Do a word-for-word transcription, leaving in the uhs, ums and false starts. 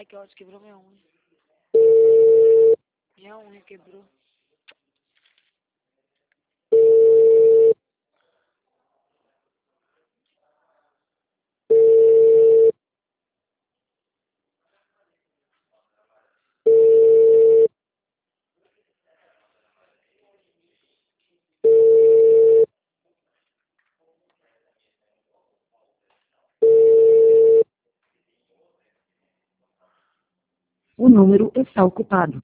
Ai, que ódio, quebrou minha unha. Minha unha quebrou. O número está ocupado.